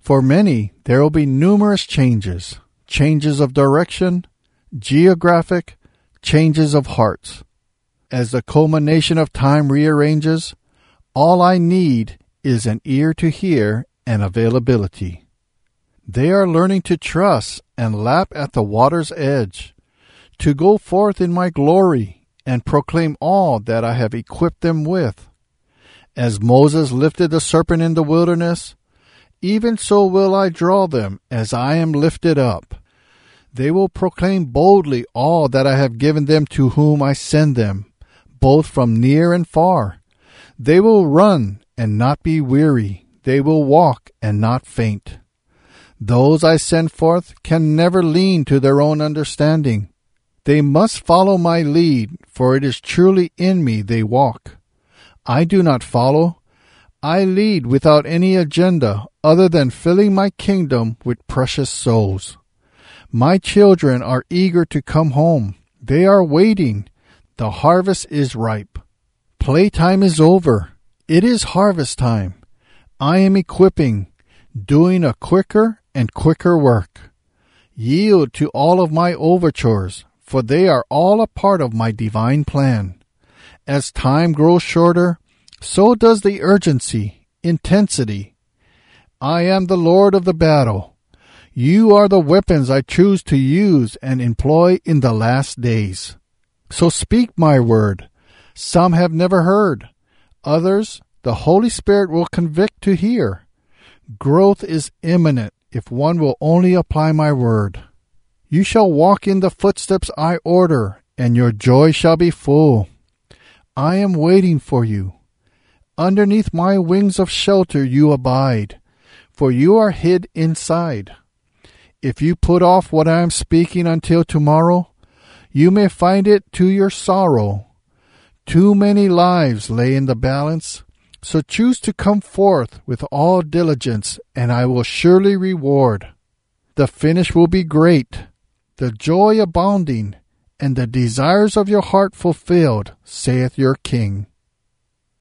For many, there will be numerous changes. Changes of direction, geographic, changes of hearts. As the culmination of time rearranges, all I need is an ear to hear and availability. They are learning to trust and lap at the water's edge, to go forth in my glory and proclaim all that I have equipped them with. As Moses lifted the serpent in the wilderness, even so will I draw them as I am lifted up. They will proclaim boldly all that I have given them to whom I send them, both from near and far. They will run and not be weary. They will walk and not faint. Those I send forth can never lean to their own understanding. They must follow my lead, for it is truly in me they walk. I do not follow. I lead without any agenda other than filling my kingdom with precious souls. My children are eager to come home. They are waiting. The harvest is ripe. Playtime is over. It is harvest time. I am equipping, doing a quicker and quicker work. Yield to all of my overtures, for they are all a part of my divine plan. As time grows shorter, so does the urgency, intensity. I am the Lord of the battle. You are the weapons I choose to use and employ in the last days. So speak my word. Some have never heard. Others, the Holy Spirit will convict to hear. Growth is imminent if one will only apply my word. You shall walk in the footsteps I order, and your joy shall be full. I am waiting for you. Underneath my wings of shelter you abide, for you are hid inside. If you put off what I am speaking until tomorrow, you may find it to your sorrow. Too many lives lay in the balance, so choose to come forth with all diligence, and I will surely reward. The finish will be great, the joy abounding, and the desires of your heart fulfilled, saith your King.